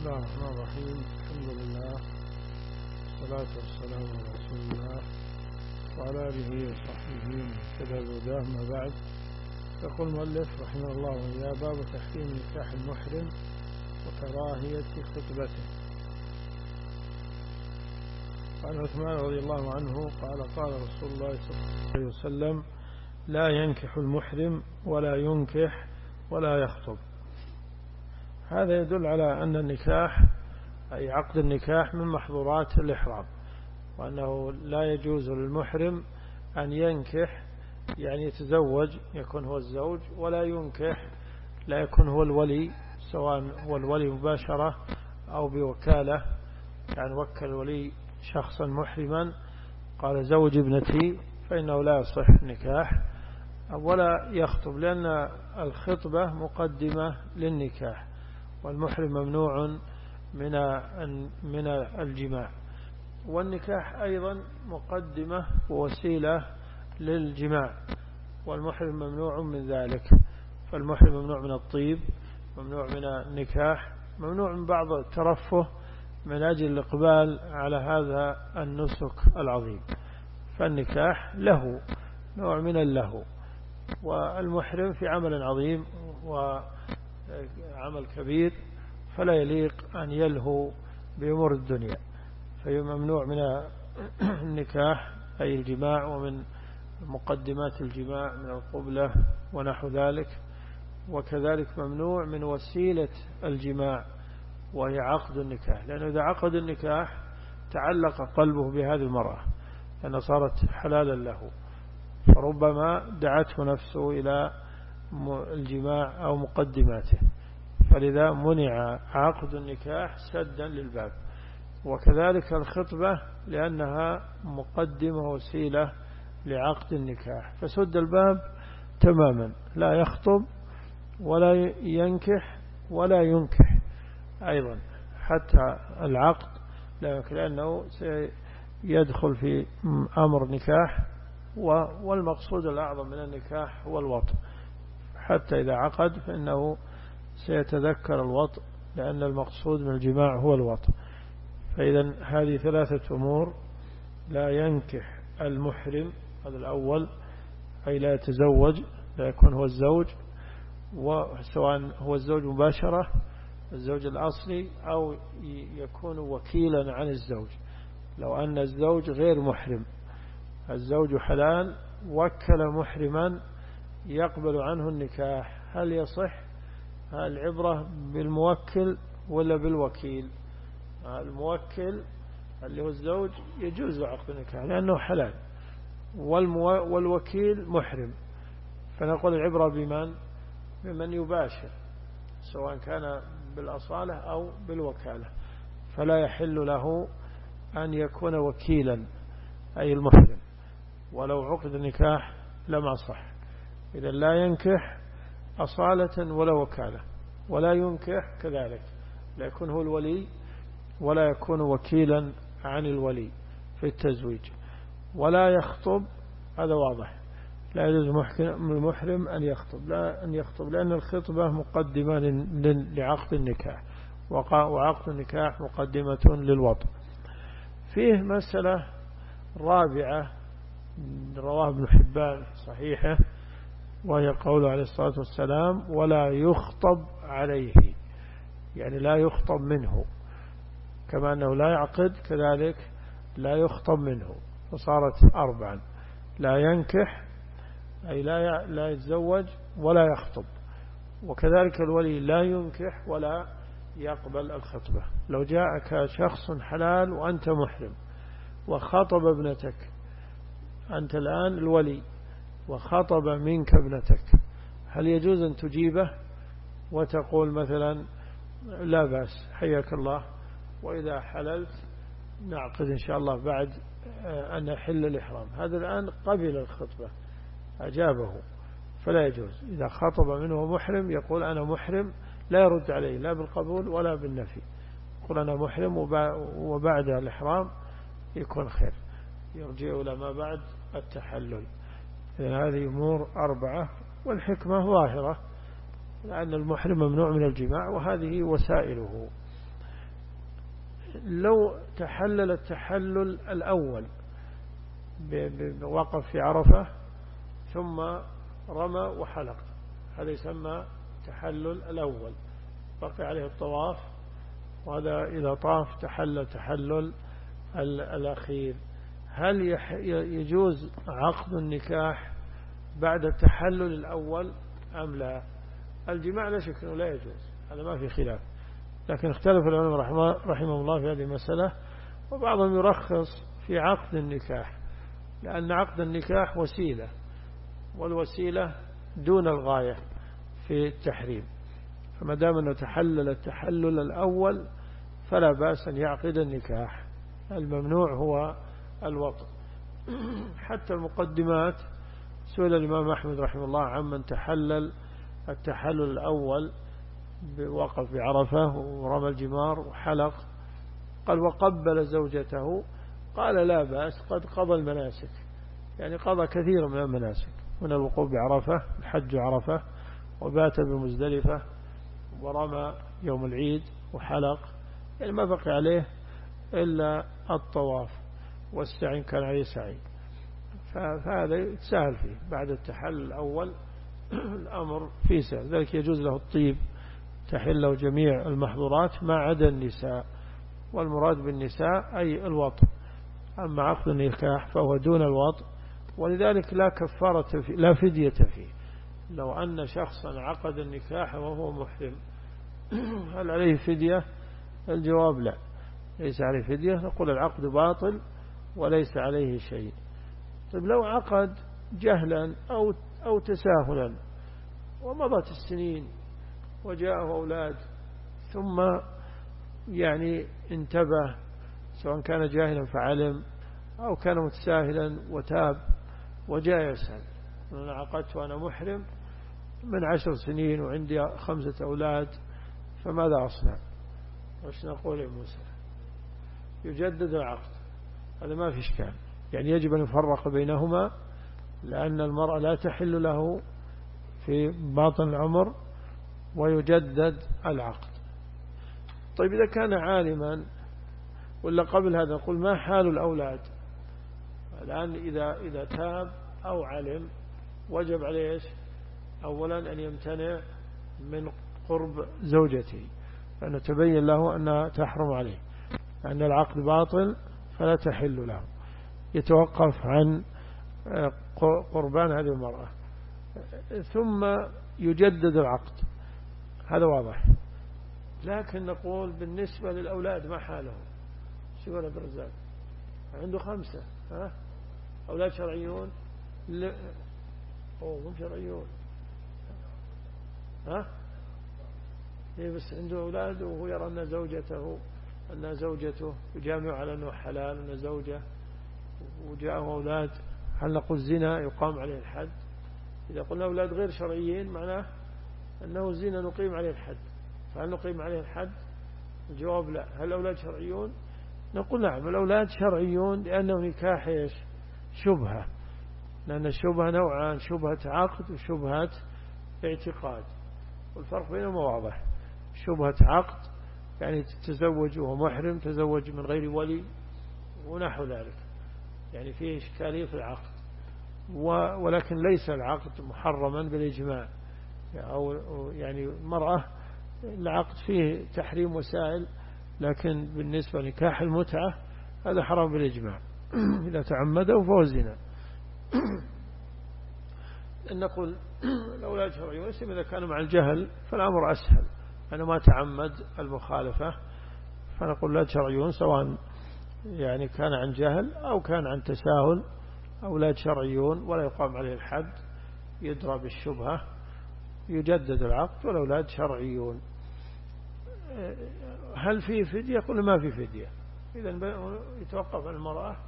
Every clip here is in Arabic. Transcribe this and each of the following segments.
الله الرحمن الرحيم. الحمد لله والصلاة والسلام على رسول الله وعلى آله وصحبه ومن اهتدى بهداه. ما بعد، يقول المؤلف رحمه الله وإياه: باب تحريم نكاح المحرم وكراهية خطبته. عن عثمان رضي الله عنه قال: قال رسول الله صلى الله عليه وسلم: لا ينكح المحرم ولا ينكح ولا يخطب. هذا يدل على أن النكاح أي عقد النكاح من محظورات الإحرام، وأنه لا يجوز للمحرم أن ينكح، يعني يتزوج يكون هو الزوج، ولا ينكح لا يكون هو الولي، سواء هو الولي مباشرة أو بوكالة، يعني وكل الولي شخصا محرما قال زوج ابنتي، فإنه لا يصح النكاح. ولا يخطب، لأن الخطبة مقدمة للنكاح، والمحرم ممنوع من الجماع، والنكاح أيضا مقدمة ووسيلة للجماع، والمحرم ممنوع من ذلك. فالمحرم ممنوع من الطيب، ممنوع من النكاح، ممنوع من بعض الترفه من أجل الإقبال على هذا النسك العظيم. فالنكاح له نوع من اللهو، والمحرم في عمل عظيم وعمل كبير، فلا يليق أن يلهو بأمور الدنيا، فممنوع من النكاح أي الجماع، ومن مقدمات الجماع من القبلة ونحو ذلك. وكذلك ممنوع من وسيلة الجماع وهي عقد النكاح، لأنه إذا عقد النكاح تعلق قلبه بهذه المرأة لأنها صارت حلالا له، فربما دعته نفسه إلى الجماع أو مقدماته، فلذا منع عقد النكاح سدا للباب. وكذلك الخطبة لأنها مقدمة وسيلة لعقد النكاح، فسد الباب تماما، لا يخطب ولا ينكح ولا ينكح أيضا، حتى العقد لا يمكن، لأنه سيدخل في أمر نكاح، والمقصود الأعظم من النكاح هو الوطء، حتى إذا عقد فإنه سيتذكر الوطء، لأن المقصود من الجماع هو الوطء. فإذا هذه ثلاثة أمور: لا ينكح المحرم، هذا الأول، أي لا يتزوج، لا يكون هو الزوج، وسواء هو الزوج مباشرة الزوج الأصلي، أو يكون وكيلا عن الزوج. لو أن الزوج غير محرم، الزوج حلال، وكل محرما يقبل عنه النكاح، هل يصح؟ العبرة بالموكل ولا بالوكيل؟ الموكل اللي هو الزوج يجوز عقد النكاح لأنه حلال، والوكيل محرم، فنقول العبرة بمن يباشر، سواء كان بالأصالة أو بالوكالة، فلا يحل له أن يكون وكيلا أي المحرم، ولو عقد النكاح لما صح. إذا لا ينكح أصالة ولا وكالة، ولا ينكح كذلك، لا يكون هو الولي ولا يكون وكيلا عن الولي في التزويج، ولا يخطب، هذا واضح، لا يجوز المحرم أن يخطب، لأن الخطبة مقدمة لعقد النكاح، وعقد النكاح مقدمة للوطء. فيه مسألة رابعة رواه ابن حبان صحيحة، وهي قوله عليه الصلاة والسلام: ولا يخطب عليه، يعني لا يخطب منه، كما أنه لا يعقد كذلك لا يخطب منه، فصارت أربعا: لا ينكح أي لا يتزوج ولا يخطب، وكذلك الولي لا ينكح ولا يقبل الخطبة. لو جاءك شخص حلال وأنت محرم وخطب ابنتك، أنت الآن الولي وخطب منك ابنتك، هل يجوز أن تجيبه وتقول مثلا لا بأس حياك الله، وإذا حللت نعقد إن شاء الله بعد أن يحل الإحرام؟ هذا الآن قبل الخطبة، أجابه، فلا يجوز. إذا خطب منه محرم يقول أنا محرم، لا يرد عليه لا بالقبول ولا بالنفي، يقول أنا محرم، وبعد الإحرام يكون خير، يرجع إلى ما بعد التحلل. هذه أمور أربعة، والحكمة ظاهرة، لأن المحرم ممنوع من الجماع، وهذه وسائله. لو تحلل التحلل الأول وقف في عرفة ثم رمى وحلق، هذا يسمى تحلل الأول، بقي عليه الطواف، وهذا إذا طاف تحلل الأخير. هل يجوز عقد النكاح بعد التحلل الأول أم لا؟ الجماع لا شك أنه لا يجوز، هذا ما في خلاف، لكن اختلف العلماء رحمه الله في هذه المسألة، وبعضهم يرخص في عقد النكاح، لأن عقد النكاح وسيلة، والوسيلة دون الغاية في التحريم، فما دام أنه تحلل التحلل الأول فلا بأس أن يعقد النكاح. الممنوع هو الوطء. حتى المقدمات سئل الإمام أحمد رحمه الله عمن تحلل التحلل الأول وقف بعرفة ورمى الجمار وحلق، قال وقبل زوجته، قال لا بأس، قد قضى المناسك، يعني قضى كثير من المناسك، من الوقوف بعرفة، الحج عرفة، وبات بمزدلفة، ورمى يوم العيد وحلق، يعني ما بقي عليه إلا الطواف والسعي كان عليه سعي، فهذا يتساهل فيه بعد التحلل الأول. الأمر فيه سهل، ذلك يجوز له الطيب، تحل له جميع المحظورات ما عدا النساء، والمراد بالنساء أي الوطء. أما عقد النكاح فهو دون الوطء، ولذلك لا كفارة فيه، لا فدية فيه. لو أن شخصا عقد النكاح وهو محرم هل عليه فدية؟ الجواب لا، ليس عليه فدية، نقول العقد باطل وليس عليه شيء. طيب لو عقد جهلا أو تساهلا ومضت السنين وجاءه أولاد، ثم يعني انتبه، سواء كان جاهلا فعلم أو كان متساهلا وتاب وجاء يسأل، أنا عقدت وأنا محرم من 10 سنين وعندي 5 أولاد، فماذا أصنع؟ وش نقول يا موسى؟ يجدد العقد، هذا ما في إشكال، يعني يجب أن يفرق بينهما، لأن المرأة لا تحل له في باطن العمر، ويجدد العقد. طيب إذا كان عالما ولا قبل هذا، نقول ما حال الأولاد الآن؟ إذا تاب أو علم وجب عليه إيش؟ أولا أن يمتنع من قرب زوجته، لأنه تبين له أنها تحرم عليه، لأن العقد باطل فلا تحل له، يتوقف عن قربان هذه المرأة، ثم يجدد العقد، هذا واضح. لكن نقول بالنسبة للأولاد ما حالهم؟ شو يقول عبد الرزاق؟ عنده 5 أولاد شرعيون؟ لا، مو شرعيون، إيه، بس عنده أولاد وهو يرى أن زوجته يجامع على أنه حلال، أنه زوجة، وجاءه أولاد، هل نقول زنا يقام عليه الحد؟ إذا قلنا أولاد غير شرعيين معناه أنه زنا نقيم عليه الحد، فهل نقيم عليه الحد؟ الجواب لا. هل الأولاد شرعيون؟ نقول نعم الأولاد شرعيون، لأنه نكاح إيش؟ شبهة، لأن الشبهة نوعان، شبهة عقد وشبهة اعتقاد، والفرق بينهما واضح. شبهة عقد يعني تتزوج وهو محرم، تزوج من غير ولي ونحو ذلك، يعني فيه إشكالية في العقد، ولكن ليس العقد محرما بالإجماع، أو يعني المرأة العقد فيه تحريم وسائل، لكن بالنسبة لنكاح المتعة هذا حرام بالإجماع إذا تعمده فهو زنا. نقول الأولاد شرعيون، إذا كانوا مع الجهل فالأمر أسهل، أنا ما تعمد المخالفة، فنقول لا شرعيون، سواء يعني كان عن جهل أو كان عن تساهل، أولاد شرعيون ولا يقام عليه الحد، يدرى بالشبهة، يجدد العقد، والأولاد شرعيون. هل فيه فدية؟ قلنا ما في فدية، إذن يتوقف عن المرأة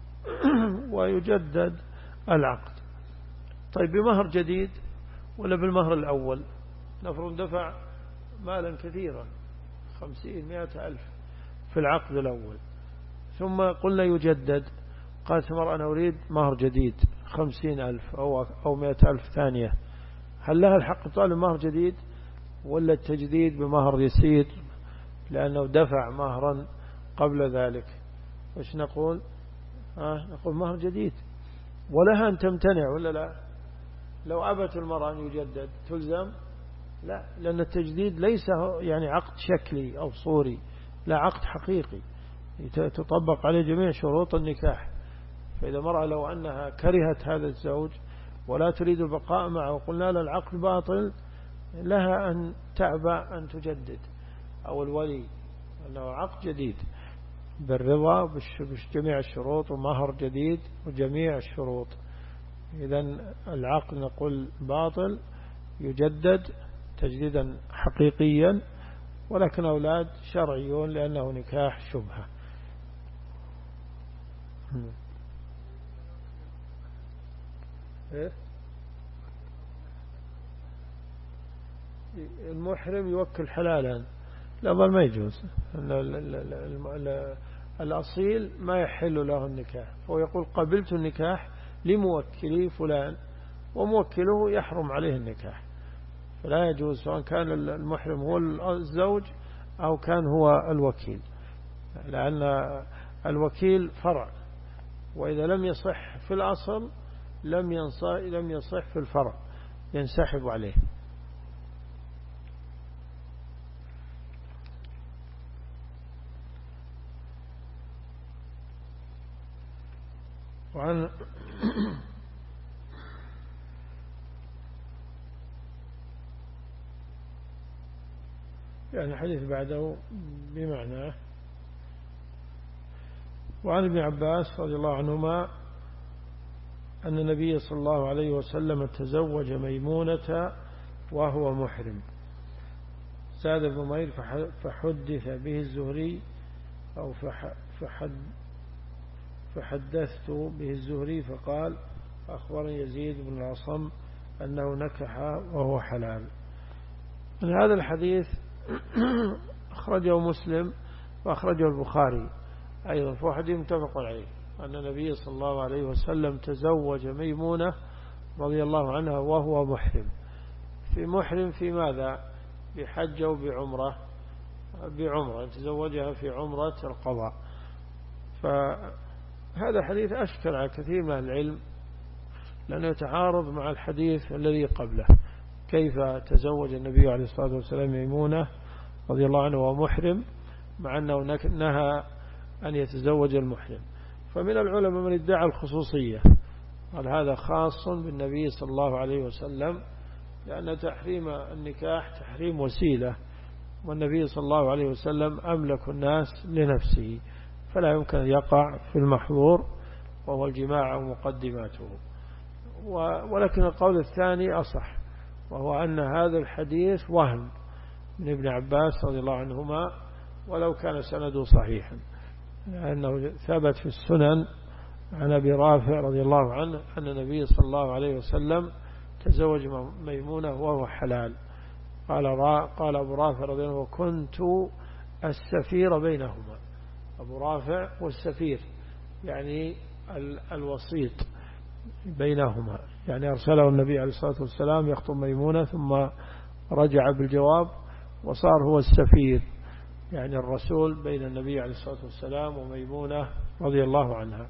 ويجدد العقد. طيب بمهر جديد ولا بالمهر الأول؟ نفرض دفع مالا كثيرا 50-100 ألف في العقد الأول، ثم قلنا يجدد، قالت المرأة أنا أريد مهر جديد 50 ألف أو 100 ألف ثانية، هل لها الحق طالب مهر جديد ولا التجديد بمهر يسير، لأنه دفع مهرا قبل ذلك وش نقول؟ نقول مهر جديد، ولها أن تمتنع ولا لا؟ لو أبت المرأة أن يجدد تلزم؟ لا، لأن التجديد ليس يعني عقد شكلي أو صوري، لا، عقد حقيقي تطبق عليه جميع شروط النكاح. فإذا مرأة لو أنها كرهت هذا الزوج ولا تريد البقاء معه وقلنا له العقد باطل، لها أن تأبى أن تجدد، أو الولي أنه عقد جديد بالرضا بجميع الشروط ومهر جديد وجميع الشروط. إذن العقد نقول باطل يجدد تجديدا حقيقيا، ولكن أولاد شرعيون لأنه نكاح شبهة. المحرم يوكل حلالا، لا ظل ما يجوز. الأصيل ما يحل له النكاح، هو يقول قبلت النكاح لموكلي فلان، وموكله يحرم عليه النكاح، فلا يجوز سواء كان المحرم هو الزوج أو كان هو الوكيل، لأن الوكيل فرع، وإذا لم يصح في الأصل لم يصح في الفرع، ينسحب عليه. وعن يعني حديث بعده بمعناه. وعن ابن عباس رضي الله عنهما أن النبي صلى الله عليه وسلم تزوج ميمونة وهو محرم. زاد ابن مير فحدث به الزهري أو فحدثت به الزهري فقال أخبرني يزيد بن العصم أنه نكح وهو حلال. من هذا الحديث أخرجه مسلم وأخرجه البخاري أيضا، فهو حديث متفق عليه أن النبي صلى الله عليه وسلم تزوج ميمونة رضي الله عنها وهو محرم. في محرم في ماذا؟ بحج أو بعمرة تزوجها في عمرة القضاء. فهذا حديث أشكل على كثير من العلم لأنه يتعارض مع الحديث الذي قبله، كيف تزوج النبي عليه الصلاة والسلام ميمونة رضي الله عنه وهو محرم مع أنه نهى أن يتزوج المحرم. فمن العلماء من ادعى الخصوصية، قال هذا خاص بالنبي صلى الله عليه وسلم، لأن تحريم النكاح تحريم وسيلة، والنبي صلى الله عليه وسلم أملك الناس لنفسه، فلا يمكن أن يقع في المحظور وهو الجماع ومقدماته. ولكن القول الثاني أصح، وهو أن هذا الحديث وهم من ابن عباس رضي الله عنهما ولو كان سنده صحيحا، لأنه ثبت في السنن عن أبي رافع رضي الله عنه أن النبي صلى الله عليه وسلم تزوج ميمونة وهو حلال. قال أبو رافع رضي الله عنه وكنت السفير بينهما. أبو رافع والسفير يعني الوسيط بينهما، يعني أرسله النبي عليه الصلاة والسلام يخطب ميمونة ثم رجع بالجواب وصار هو السفير، يعني الرسول بين النبي عليه الصلاة والسلام وميمونة رضي الله عنها.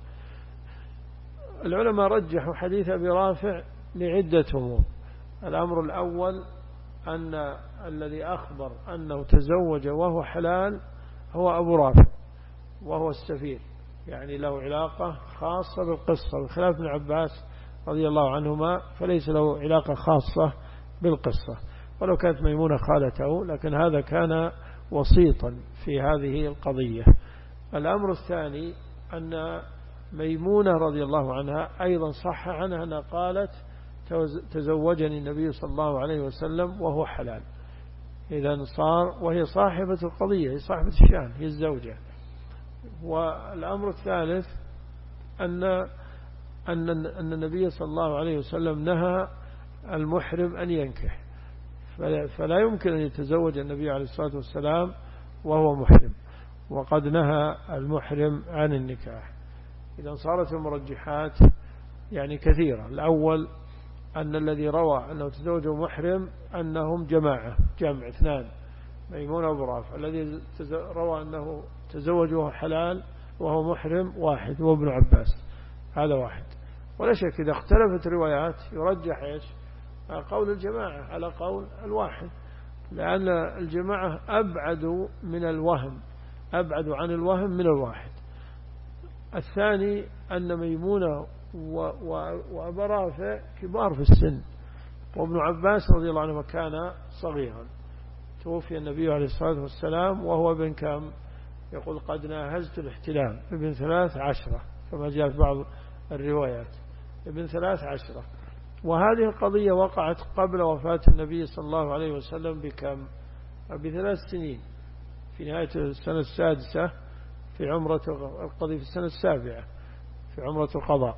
العلماء رجحوا حديث أبي رافع لعدة أمور. الأمر الأول أن الذي أخبر أنه تزوج وهو حلال هو أبو رافع وهو السفير، يعني له علاقة خاصة بالقصة، بخلاف ابن عباس رضي الله عنهما فليس له علاقة خاصة بالقصة، ولو كانت ميمونة خالته، لكن هذا كان وسيطا في هذه القضية. الأمر الثاني أن ميمونة رضي الله عنها أيضا صح عنها أنها قالت تزوجني النبي صلى الله عليه وسلم وهو حلال، إذن صار وهي صاحبة القضية، هي صاحبة الشأن، هي الزوجة. والأمر الثالث أن النبي صلى الله عليه وسلم نهى المحرم أن ينكح، فلا يمكن أن يتزوج النبي عليه الصلاة والسلام وهو محرم، وقد نهى المحرم عن النكاح. إذا صارت المرجحات يعني كثيرة. الأول أن الذي روى أنه تزوج محرم أنهم جمع اثنان، ميمونة وأبو رافع. الذي روى أنه تزوج وهو حلال وهو محرم واحد هو ابن عباس، هذا واحد. ولا شك إذا اختلفت روايات يرجح إيش؟ قول الجماعة على قول الواحد، لأن الجماعة أبعد من الوهم، أبعد عن الوهم من الواحد. الثاني أن ميمونة وأبا رافع كبار في السن، وابن عباس رضي الله عنه كان صغيرا، توفي النبي عليه الصلاة والسلام وهو ابن كم؟ يقول قد ناهزت الاحتلام، ابن 13 كما جاء في بعض الروايات، ابن 13. وهذه القضية وقعت قبل وفاة النبي صلى الله عليه وسلم بكم؟ ب3 سنين، في نهاية السنة السادسة في عمرة القضية، في السنة السابعة في عمرة القضاء،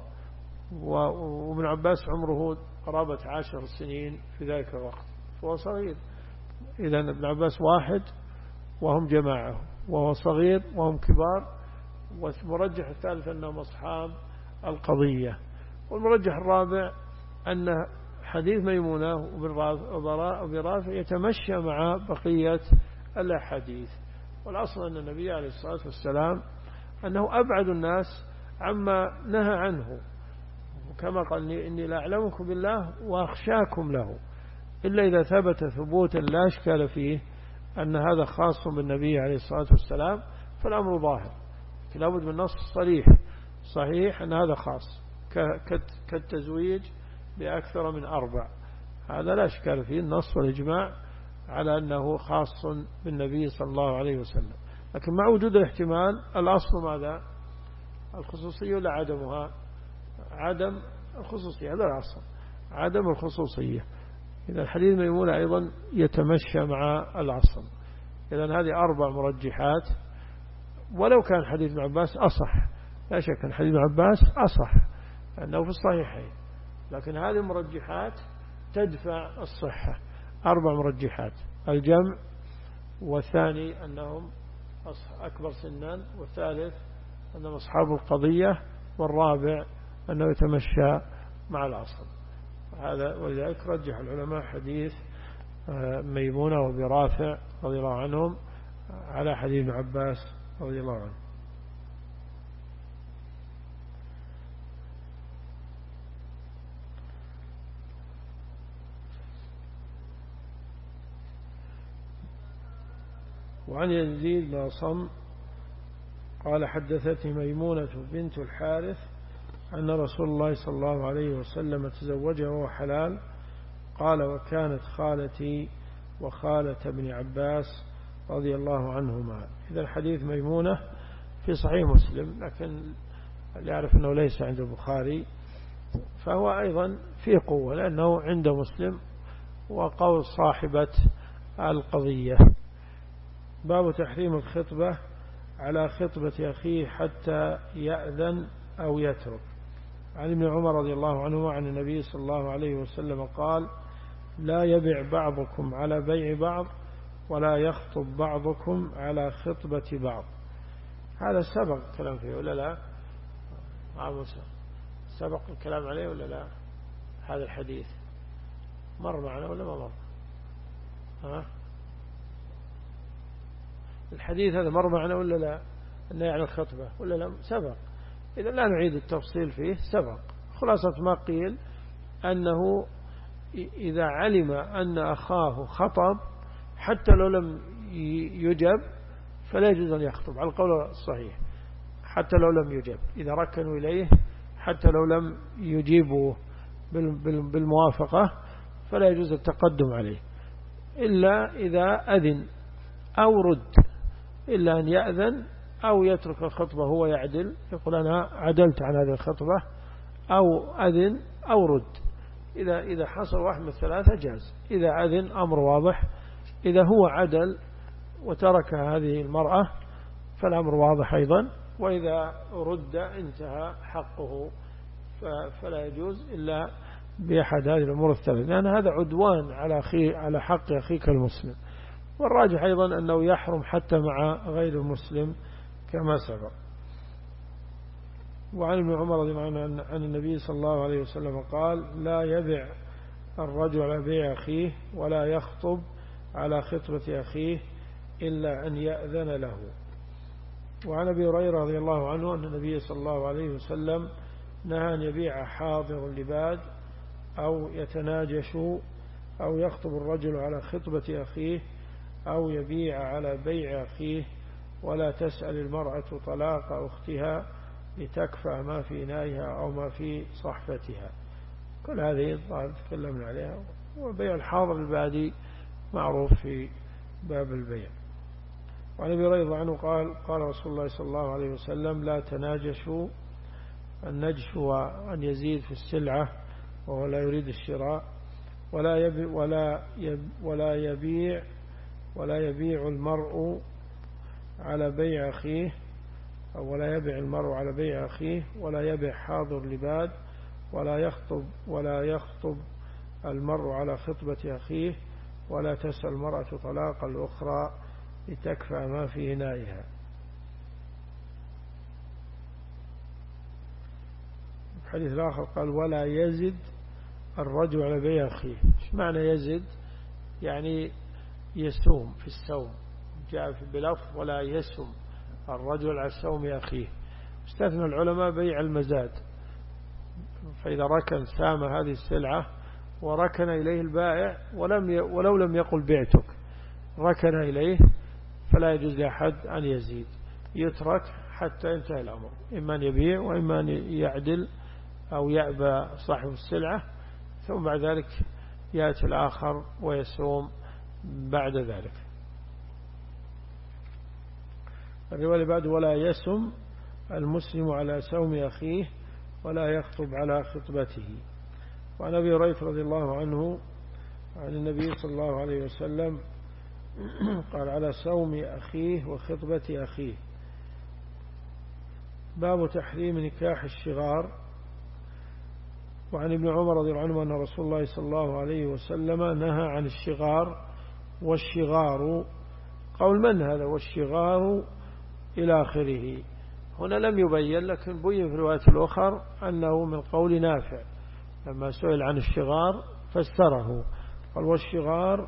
وابن عباس عمره قرابة 10 سنين في ذلك الوقت، فهو صغير. إذن ابن عباس واحد وهم جماعة، وهو صغير وهم كبار. والمرجح الثالث أنهم أصحاب القضية. والمرجح الرابع أن حديث ميمونة وابن رافع يتمشى مع بقية الأحاديث. والأصل أن النبي عليه الصلاة والسلام أنه أبعد الناس عما نهى عنه، وكما قال إني لا أعلمكم بالله وأخشاكم له، إلا إذا ثبت ثبوتا لا إشكال فيه أن هذا خاص بالنبي عليه الصلاة والسلام فالأمر ظاهر، لابد من نص صريح صحيح أن هذا خاص، كالتزويج بأكثر من 4، هذا لا إشكال فيه، النص والإجماع على أنه خاص بالنبي صلى الله عليه وسلم. لكن مع وجود الاحتمال الأصل ماذا؟ الخصوصية ولا عدمها؟ عدم الخصوصية، هذا الأصل، عدم الخصوصية. إذا الحديث ميمونة أيضا يتمشى مع الأصل. إذا هذه 4 مرجحات. ولو كان حديث ابن عباس أصح، لا شك أن حديث ابن عباس أصح أنه في الصحيحين، لكن هذه المرجحات تدفع الصحة. 4 مرجحات: الجمع، والثاني أنهم أكبر سنا، والثالث أنهم أصحاب القضية، والرابع أنه يتمشى مع الأصل. هذا ولذلك رجح العلماء حديث ميمونة وابن رافع رضي الله عنهم على حديث ابن عباس رضي الله عنه. وعن يزيد بن أصم قال حدثتني ميمونة بنت الحارث أن رسول الله صلى الله عليه وسلم تزوجها وهو حلال. قال وكانت خالتي وخالة ابن عباس رضي الله عنهما. إذا الحديث ميمونة في صحيح مسلم، لكن يعرف أنه ليس عند البخاري، فهو أيضا فيه قوة لأنه عند مسلم وقول صاحبة القضية. باب تحريم الخطبة على خطبة أخيه حتى يأذن أو يترك. عن ابن عمر رضي الله عنه عن النبي صلى الله عليه وسلم قال لا يبع بعضكم على بيع بعض ولا يخطب بعضكم على خطبة بعض. هذا سبق الكلام فيه ولا لا؟ سبق الكلام عليه ولا لا؟ هذا الحديث مر معنا ولا ما مر؟ الحديث هذا مر معنا ولا لا؟ أنه يعني الخطبة ولا لا؟ سبق. إذا لا نعيد التفصيل فيه، سبق. خلاصة ما قيل أنه إذا علم أن أخاه خطب حتى لو لم يجب فلا يجوز أن يخطب، على القول الصحيح. حتى لو لم يجب، إذا ركنوا إليه حتى لو لم يجيبوا بالموافقة فلا يجوز التقدم عليه، إلا إذا أذن أو رد، إلا أن يأذن أو يترك الخطبة هو يعدل، يقول أنا عدلت عن هذه الخطبة، أو أذن أو رد. إذا حصل واحد من الثلاثة جاز. إذا أذن أمر واضح، إذا هو عدل وترك هذه المرأة فالأمر واضح أيضا، وإذا رد انتهى حقه فلا يجوز إلا بأحد هذه الأمور الثلاثة، لأن هذا عدوان على حق أخيك المسلم. والراجح أيضا أنه يحرم حتى مع غير المسلم كما سبق. وعن ابن عمر رضي الله عنه عن النبي صلى الله عليه وسلم قال لا يبع الرجل على بيع أخيه ولا يخطب على خطبة أخيه إلا أن يأذن له. وعن أبي هريرة رضي الله عنه أن النبي صلى الله عليه وسلم نهى أن يبيع حاضر اللباد أو يتناجش أو يخطب الرجل على خطبة أخيه أو يبيع على بيع أخيه، ولا تسأل المرأة طلاق أختها لتكفى ما في إنائها أو ما في صحفتها. كل هذه تكلمنا عليها. وبيع الحاضر البادي معروف في باب البيع. وعن أبي هريرة عنه قال رسول الله صلى الله عليه وسلم: لا تناجشوا. النجش وأن يزيد في السلعة وهو لا يريد الشراء. ولا يبيع المرء على بيع أخيه، أو ولا يبيع المرء على بيع أخيه، ولا يبيع حاضر لباد، ولا يخطب المرء على خطبة أخيه، ولا تسأل المرأة طلاق الأخرى لتكفى ما في إنائها. الحديث الآخر قال: ولا يزد الرجل على بيع أخيه. ايش معنى يزد؟ يعني يسوم في السوم، جاء في بلفظ ولا يسم الرجل على سوم أخيه. استثنى العلماء بيع المزاد، فإذا ركن سام هذه السلعة وركن إليه البائع ولو لم يقل بعتك، ركن إليه، فلا يجوز لأحد أن يزيد، يترك حتى ينتهي الأمر، إما أن يبيع وإما أن يعدل أو يأبى صاحب السلعة، ثم بعد ذلك يأتي الآخر ويسوم بعد ذلك. الرواية بعد: ولا يسم المسلم على سوم أخيه ولا يخطب على خطبته. وعن أبي هريرة رضي الله عنه عن النبي صلى الله عليه وسلم قال: على سوم أخيه وخطبة أخيه. باب تحريم نكاح الشغار. وعن ابن عمر رضي الله عنه أن رسول الله صلى الله عليه وسلم نهى عن الشغار. والشغار قول من هذا؟ والشغار إلى آخره. هنا لم يبين، لكن بين في الرواية الأخرى أنه من قول نافع لما سئل عن الشغار فسره، قال: والشغار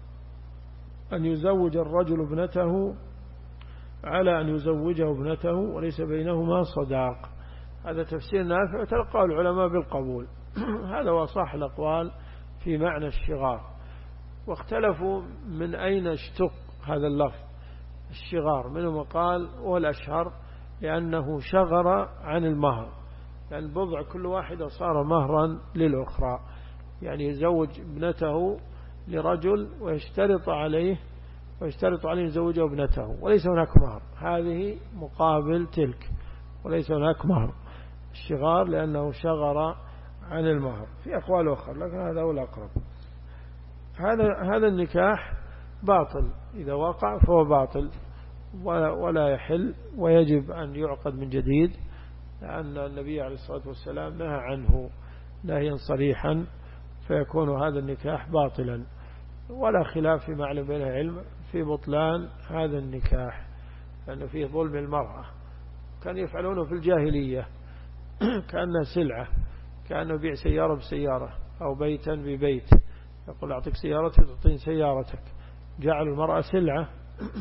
أن يزوج الرجل ابنته على أن يزوجه ابنته وليس بينهما صداق. هذا تفسير نافع تلقاه العلماء بالقبول. هذا هو صح الأقوال في معنى الشغار. واختلفوا من أين اشتق هذا اللفظ الشغار. منهم قال والأشهر لأنه شغر عن المهر، لأن البضع كل واحدة صار مهرا للأخرى، يعني يزوج ابنته لرجل ويشترط عليه يزوجه ابنته وليس هناك مهر، هذه مقابل تلك وليس هناك مهر. الشغار لأنه شغر عن المهر. في أقوال أخرى لكن هذا هو الأقرب. هذا النكاح باطل، إذا وقع فهو باطل ولا يحل، ويجب أن يعقد من جديد، لأن النبي عليه الصلاة والسلام نهى عنه نهيا صريحا، فيكون هذا النكاح باطلا. ولا خلاف في معلم بين العلم في بطلان هذا النكاح، لأنه فيه ظلم المرأة. كانوا يفعلونه في الجاهلية كأنها سلعة، كأنه يبيع سيارة بسيارة أو بيتا ببيت، يقول أعطيك سيارتي تعطيني سيارتك، جعل المرأة سلعة.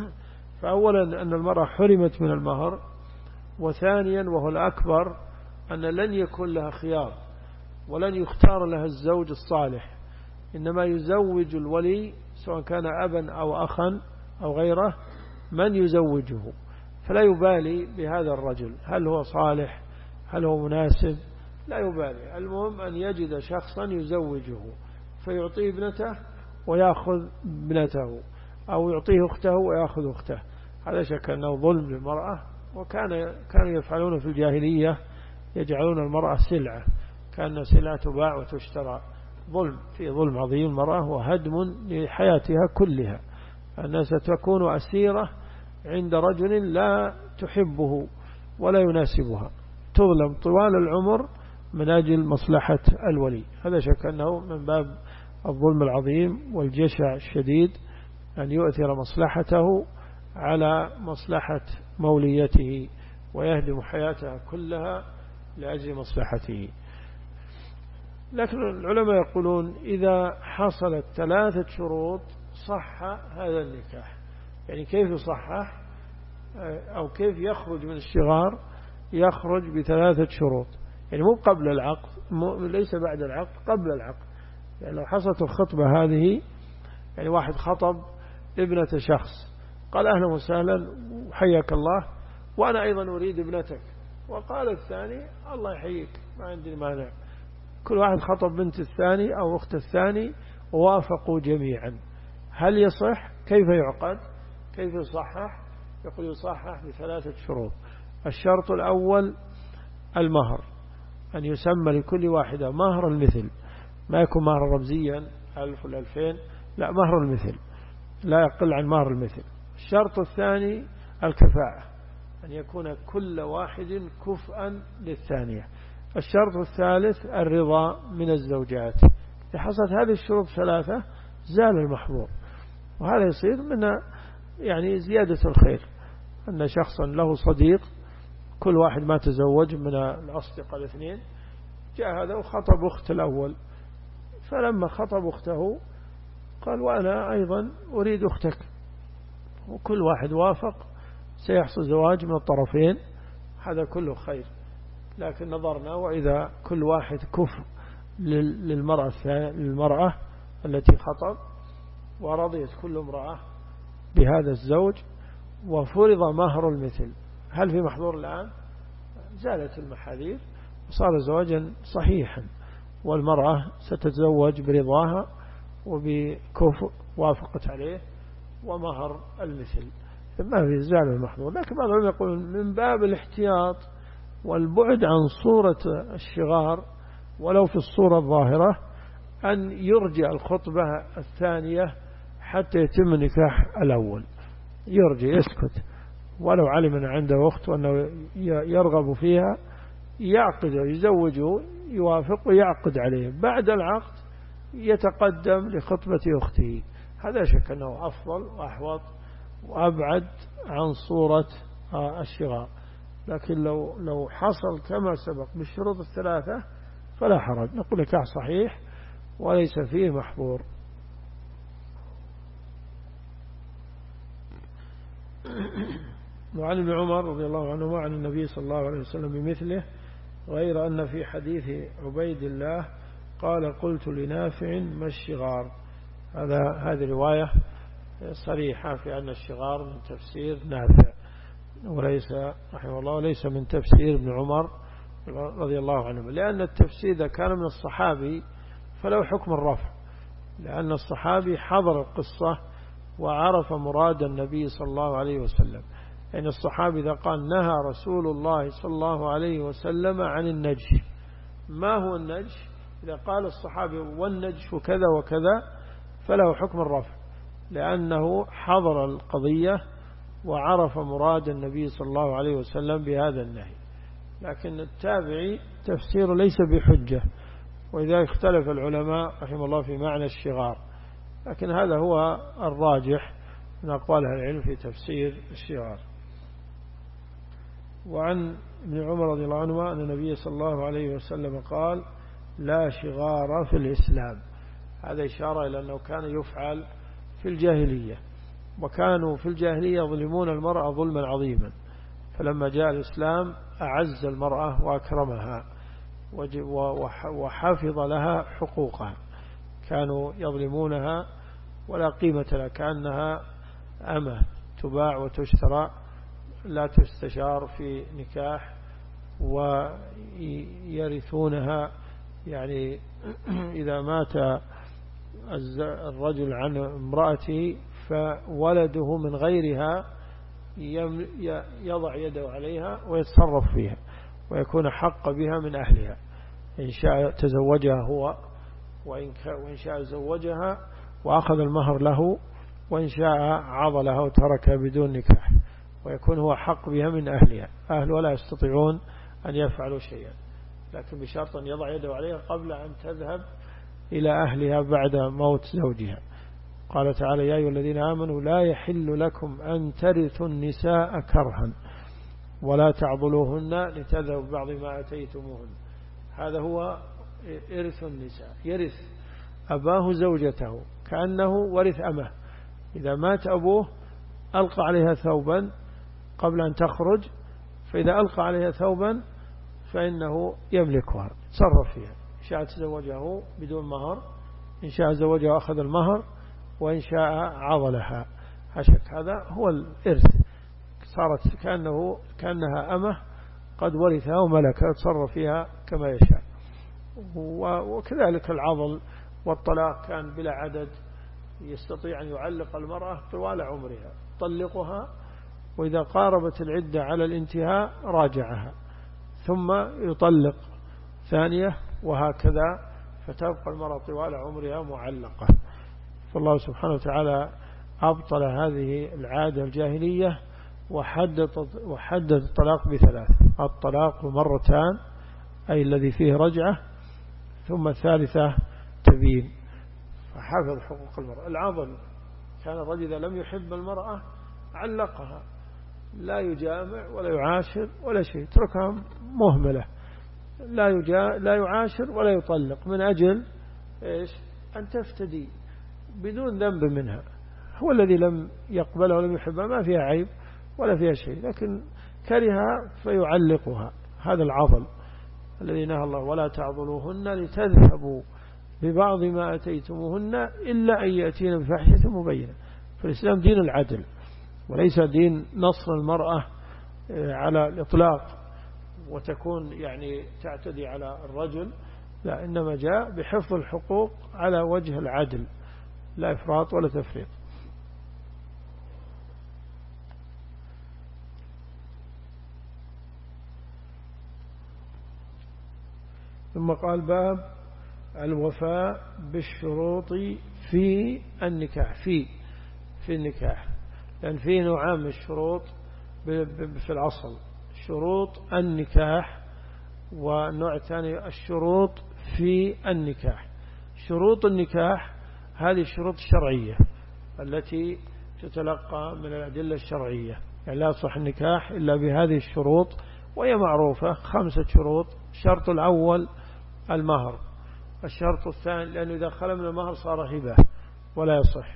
فأولا أن المرأة حرمت من المهر، وثانيا وهو الأكبر أن لن يكون لها خيار ولن يختار لها الزوج الصالح، إنما يزوج الولي سواء كان أبا أو أخا أو غيره من يزوجه، فلا يبالي بهذا الرجل هل هو صالح هل هو مناسب، لا يبالي، المهم أن يجد شخصا يزوجه فيعطيه ابنته ويأخذ ابنته، أو يعطيه أخته ويأخذ أخته. هذا شك أنه ظلم للمرأة، كانوا يفعلون في الجاهلية، يجعلون المرأة سلعة، كأن سلعة تباع وتشترى. في ظلم عظيم المرأة وهدم لحياتها كلها، أنها ستكون أسيرة عند رجل لا تحبه ولا يناسبها، تظلم طوال العمر من أجل مصلحة الولي. هذا شك أنه من باب الظلم العظيم والجشع الشديد، أن يؤثر مصلحته على مصلحة موليته ويهدم حياتها كلها لأجل مصلحته. لكن العلماء يقولون إذا حصلت 3 شروط صح هذا النكاح. يعني كيف صحح؟ أو كيف يخرج من الشغار؟ يخرج ب3 شروط، يعني مو قبل العقد، ليس بعد العقد، قبل العقد. يعني لو حصلت الخطبة هذه، يعني واحد خطب ابنة شخص، قال أهلا وسهلا وحياك الله وأنا أيضا أريد ابنتك، وقال الثاني الله يحييك ما عندي مانع، كل واحد خطب بنت الثاني أو أخت الثاني ووافقوا جميعا، هل يصح؟ كيف يعقد؟ كيف يصحح؟ يقول يصحح ب3 شروط. الشرط الأول المهر، أن يسمى لكل واحدة مهر المثل، ما يكون مهر رمزيا 1000 ولا 2000، لا، مهر المثل لا يقل عن مهر المثل. الشرط الثاني الكفاءة، أن يكون كل واحد كفءا للثانية. الشرط الثالث الرضا من الزوجات. إذا حصلت هذه الشروط 3 زال المحظور، وهذا يصير من يعني زيادة الخير، أن شخصا له صديق كل واحد ما تزوج من الأصدقاء 2، جاء هذا وخطب أخت الأول، فلما خطب أخته قال وأنا أيضا أريد أختك، وكل واحد وافق، سيحصل زواج من الطرفين، هذا كله خير. لكن نظرنا وإذا كل واحد كفء للمرأة التي خطب، ورضيت كل امرأة بهذا الزوج، وفرض مهر المثل، هل في محظور الآن؟ زالت المحاذير وصار زواجا صحيحا، والمرأة ستتزوج برضاها وبكفء وافقت عليه ومهر المثل، ما في زال المحظور. لكن بعض العلماء يقول من باب الاحتياط والبعد عن صورة الشغار ولو في الصورة الظاهرة، أن يرجع الخطبة الثانية حتى يتم نكاح الأول، يرجع يسكت، ولو علم أن عنده أخت وأنه يرغب فيها يعقد ويزوجه، يوافق ويعقد عليه، بعد العقد يتقدم لخطبة أخته، هذا شك أنه أفضل وأحوط وأبعد عن صورة الشغار. لكن لو حصل كما سبق بالشروط 3 فلا حرج، نقول نكاح صحيح وليس فيه محظور. وعن ابن عمر رضي الله عنه وعن النبي صلى الله عليه وسلم بمثله، غير أن في حديث عبيد الله قال قلت لنافع ما الشغار، هذه رواية صريحة في أن الشغار من تفسير نافع، وليس رحمه الله وليس من تفسير ابن عمر رضي الله عنه، لأن التفسير إذا كان من الصحابي فله حكم الرفع، لأن الصحابي حضر القصة وعرف مراد النبي صلى الله عليه وسلم. يعني الصحابي إذا قال نهى رسول الله صلى الله عليه وسلم عن النجش، ما هو النجش؟ إذا قال الصحابي والنجش كذا وكذا فله حكم الرفع، لأنه حضر القضية وعرف مراد النبي صلى الله عليه وسلم بهذا النهي. لكن التابعي تفسير ليس بحجة، وإذا اختلف العلماء رحمه الله في معنى الشغار، لكن هذا هو الراجح من أقوال العلم في تفسير الشغار. وعن ابن عمر رضي الله عنه أن النبي صلى الله عليه وسلم قال لا شغار في الإسلام، هذا إشارة إلى أنه كان يفعل في الجاهلية، وكانوا في الجاهلية يظلمون المرأة ظلما عظيما، فلما جاء الإسلام أعز المرأة وأكرمها وحافظ لها حقوقها، كانوا يظلمونها ولا قيمة لها، كأنها أمة تباع وتشترى، لا تستشار في نكاح، ويرثونها، يعني إذا مات الرجل عن امرأته فولده من غيرها يضع يده عليها ويتصرف فيها ويكون حق بها من أهلها، إن شاء تزوجها هو، وإن شاء زوجها وأخذ المهر له، وإن شاء عضلها وتركها بدون نكاح، ويكون هو حق بها من أهلها، أهلها لا يستطيعون أن يفعلوا شيئا، لكن بشرط أن يضع يده عليها قبل أن تذهب إلى أهلها بعد موت زوجها. قال تعالى يا أيها الذين آمنوا لا يحل لكم أن ترثوا النساء كرها ولا تعضلوهن لتذهبوا بعض ما أتيتموهن، هذا هو إرث النساء، يرث أباه زوجته كأنه ورث أمه، إذا مات أبوه ألقى عليها ثوبا قبل أن تخرج، فإذا ألقى عليها ثوبا فإنه يملكها تصرف فيها، إن شاء تزوجه بدون مهر، إن شاء زوجه أخذ المهر، وإن شاء عضلها. هشك هذا هو الإرث، صارت كأنها أمه قد ورثها وملكها يتصرف فيها كما يشاء. وكذلك العضل والطلاق كان بلا عدد، يستطيع أن يعلق المرأة طوال عمرها، طلقها وإذا قاربت العدة على الانتهاء راجعها ثم يطلق ثانية، وهكذا فتبقى المرأة طوال عمرها معلقة. فالله سبحانه وتعالى أبطل هذه العادة الجاهلية وحدد الطلاق ب3: الطلاق مرتان، أي الذي فيه رجعة، ثم الثالثة تبين. فحافظ حقوق المرأة. العضل كان الرجل إذا لم يحب المرأة علقها، لا يجامع ولا يعاشر ولا شيء، تركها مهملة، لا يعاشر ولا يطلق، من أجل إيش؟ أن تفتدي بدون ذنب منها. هو الذي لم يقبلها ولم يحبها ما فيها عيب ولا فيها شيء، لكن كرهها فيعلقها. هذا العضل الذي نهى الله: ولا تعضلوهن لتذهبوا ببعض ما أتيتموهن إلا أن يأتين بفاحشة مبينة. فالإسلام دين العدل، وليس دين نصر المرأة على الإطلاق وتكون تعتدي على الرجل، لا، إنما جاء بحفظ الحقوق على وجه العدل، لا إفراط ولا تفريط. ثم قال: باب الوفاء بالشروط في النكاح. في النكاح، لأن فيه نوعان من الشروط في الأصل: شروط النكاح، والنوع الثاني الشروط في النكاح. شروط النكاح هذه الشروط الشرعية التي تتلقى من الأدلة الشرعية، يعني لا يصح النكاح إلا بهذه الشروط، وهي معروفة 5 شروط. الشرط الأول المهر، الشرط الثاني لأنه إذا خلى من المهر صار هبة ولا يصح،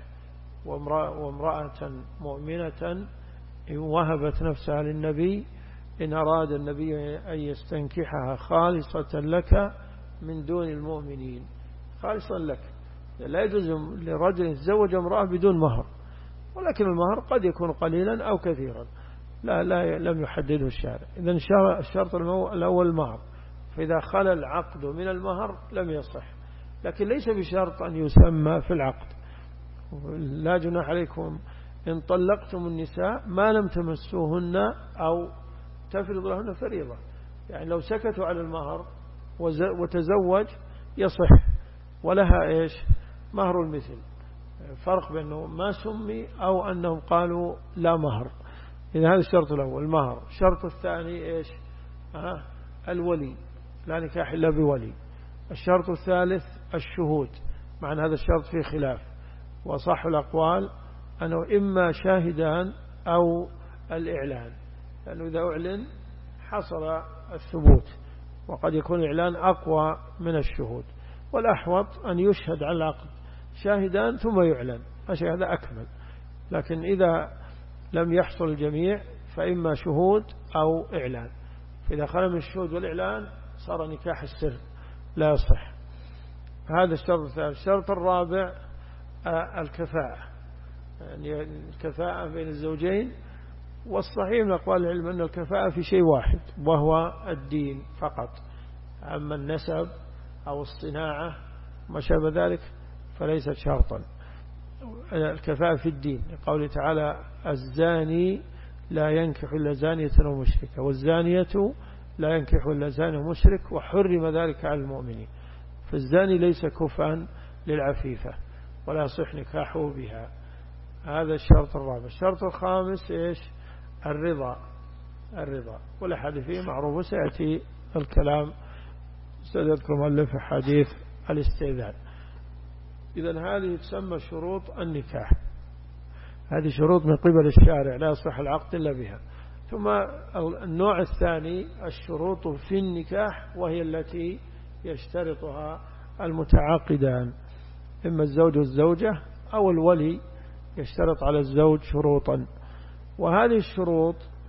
وامرأة مؤمنة إن وهبت نفسها للنبي إن أراد النبي أن يستنكحها خالصة لك من دون المؤمنين. خالصا لك، لا يجوز لرجل يتزوج امرأة بدون مهر، ولكن المهر قد يكون قليلا أو كثيرا، لا لم يحدده الشارع. إذن الشرط الأول المهر، فإذا خلى العقد من المهر لم يصح، لكن ليس بشرط أن يسمى في العقد. لا جناح عليكم إن طلقتم النساء ما لم تمسوهن أو تفرض لهن فريضة، يعني لو سكتوا على المهر وتزوج يصح، ولها إيش؟ مهر المثل. فرق بأنه ما سمي أو أنهم قالوا لا مهر. إذا هذا الشرط الأول المهر. الشرط الثاني إيش؟ الولي، لا نكاح إلا بولي. الشرط الثالث الشهود، مع أن هذا الشرط فيه خلاف، وصح الأقوال أنه إما شاهدان أو الإعلان، لأنه إذا أعلن حصل الثبوت، وقد يكون الإعلان أقوى من الشهود. والأحوط أن يشهد على العقد شاهدان ثم يعلن، هذا أكمل. لكن إذا لم يحصل الجميع فإما شهود أو إعلان، فإذا خلى من الشهود والإعلان صار نكاح السر لا يصح. هذا الشرط الثالث. الشرط الرابع الكفاءة، يعني الكفاءة بين الزوجين. والصحيح من أقوال العلم أن الكفاءة في شيء واحد وهو الدين فقط، أما النسب أو الصناعة ما شابه ذلك فليست شرطا. الكفاءة في الدين، قوله تعالى: الزاني لا ينكح إلا زانية أو مشركة، والزانية لا ينكح إلا زاني ومشرك، وحرم ذلك على المؤمنين. فالزاني ليس كفءا للعفيفة ولا يصح نكاحه بها. هذا الشرط الرابع. الشرط الخامس إيش؟ الرضا. والأحاديث فيه معروف، سيأتي الكلام سيذكر مؤلف حديث الاستئذان. إذن هذه تسمى شروط النكاح، هذه شروط من قبل الشارع لا يصح العقد إلا بها. ثم النوع الثاني الشروط في النكاح، وهي التي يشترطها المتعاقدان، إما الزوج والزوجة أو الولي يشترط على الزوج شروطا. وهذه الشروط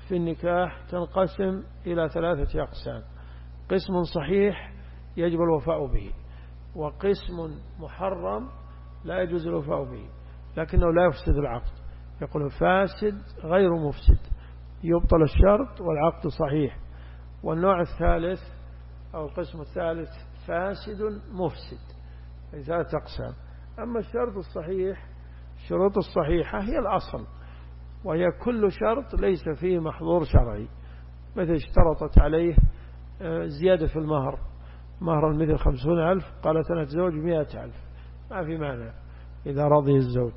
في النكاح تنقسم إلى 3 أقسام: قسم صحيح يجب الوفاء به، وقسم محرم لا يجوز الوفاء به لكنه لا يفسد العقد، يقول فاسد غير مفسد، يبطل الشرط والعقد صحيح. والنوع الثالث أو القسم الثالث فاسد مفسد، 3 أقسام. أما الشرط الصحيح، الشروط الصحيحة هي الأصل، وهي كل شرط ليس فيه محظور شرعي، مثل اشترطت عليه زيادة في المهر، مهر مثل 50,000 قالت أنا أتزوج 100,000، ما في معنى إذا رضي الزوج.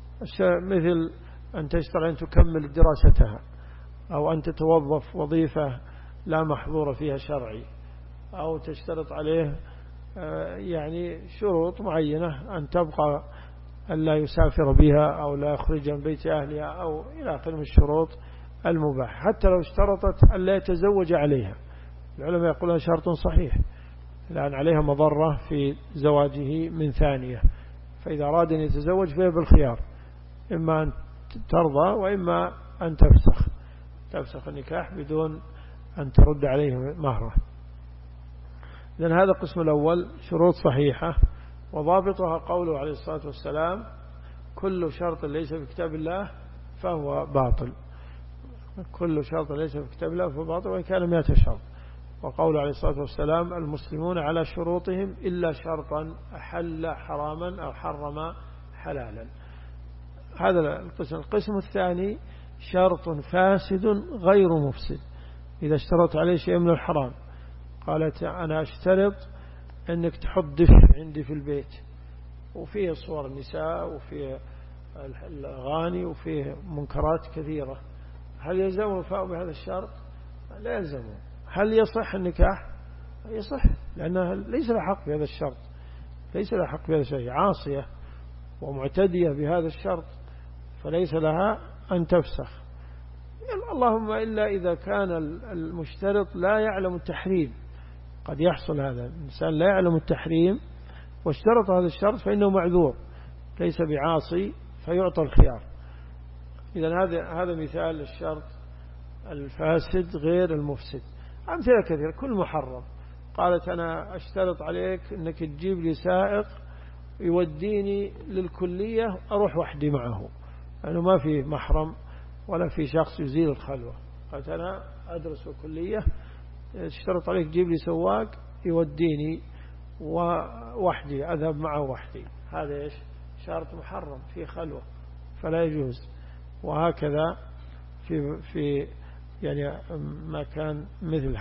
مثل أن تشترط أن تكمل دراستها، أو أن تتوظف وظيفة لا محظور فيها شرعي، أو تشترط عليه يعني شروط معينة أن تبقى أن لا يسافر بها أو لا يخرج من بيت أهلها أو إلى آخره من الشروط المباح. حتى لو اشترطت أن لا يتزوج عليها، العلماء يقولون شرط صحيح، لأن عليها مضرة في زواجه من ثانية، فإذا أراد أن يتزوج فيه بالخيار، إما أن ترضى وإما أن تفسخ النكاح بدون أن ترد عليه مهره. لأن هذا القسم الأول شروط صحيحة، وضابطها قوله عليه الصلاة والسلام: كل شرط ليس في كتاب الله فهو باطل. كل شرط ليس في كتاب الله فهو باطل وإن كان 100 شرط. وقوله عليه الصلاة والسلام: المسلمون على شروطهم إلا شرطا أحل حراما أو حرم حلالا. هذا القسم. القسم الثاني شرط فاسد غير مفسد، إذا اشترط عليه شيء من الحرام، قالت أنا أشترط أنك تحط دفء عندي في البيت وفيه صور النساء وفيه الأغاني وفيه منكرات كثيرة، هل يلزم الوفاء بهذا الشرط؟ لا يلزمه. هل يصح النكاح؟ يصح، لأنها ليس لها حق بهذا الشرط، ليس لها حق بهذا الشيء، عاصية ومعتدية بهذا الشرط، فليس لها أن تفسخ. اللهم إلا إذا كان المشترط لا يعلم التحريم، قد يحصل هذا، الإنسان لا يعلم التحريم واشترط هذا الشرط فإنه معذور ليس بعاصي فيعطى الخيار. إذن هذا مثال الشرط الفاسد غير المفسد. أمثلة كثير. كل محرم، قالت أنا أشترط عليك أنك تجيب لي سائق يوديني للكلية أروح وحدي معه، لأنه ما في محرم ولا في شخص يزيل الخلوة. قالت أنا أدرس في الكلية، اشترط عليك تجيب لي سواق يوديني ووحدي أذهب معه وحدي، هذا إيش؟ شرط محرم في خلوة فلا يجوز. وهكذا في يعني ما كان مثل